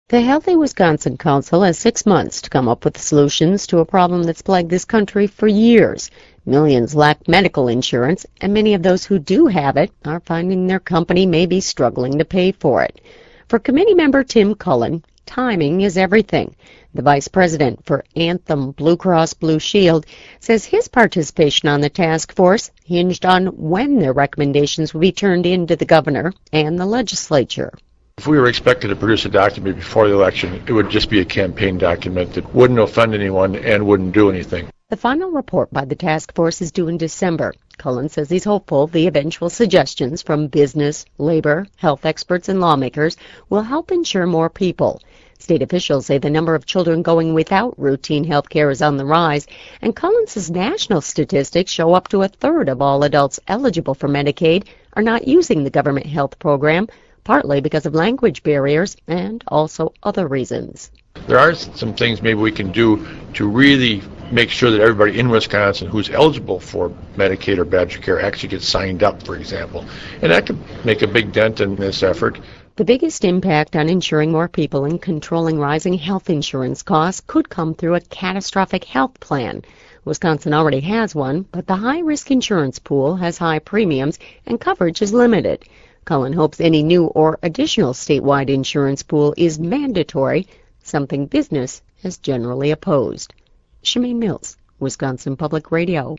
The Healthy Wisconsin Council has 6 months to come up with solutions to a problem that's plagued this country for years. Millions lack medical insurance, and many of those who do have it are finding their company may be struggling to pay for it. For committee member Tim Cullen, timing is everything. The vice president for Anthem Blue Cross Blue Shield says his participation on the task force hinged on when their recommendations would be turned in to the governor and the legislature. If we were expected to produce a document before the election, it would just be a campaign document that wouldn't offend anyone and wouldn't do anything. The final report by the task force is due in December. Cullen says he's hopeful the eventual suggestions from business, labor, health experts, and lawmakers will help insure more people. State officials say the number of children going without routine health care is on the rise, and Cullen says national statistics show up to a third of all adults eligible for Medicaid are not using the government health program, partly because of language barriers and also other reasons. There are some things maybe we can do to really make sure that everybody in Wisconsin who's eligible for Medicaid or Badger Care actually gets signed up, for example. And that could make a big dent in this effort. The biggest impact on insuring more people and controlling rising health insurance costs could come through a catastrophic health plan. Wisconsin already has one, but the high-risk insurance pool has high premiums and coverage is limited. Cullen hopes any new or additional statewide insurance pool is mandatory, something business has generally opposed. Shemaine Mills, Wisconsin Public Radio.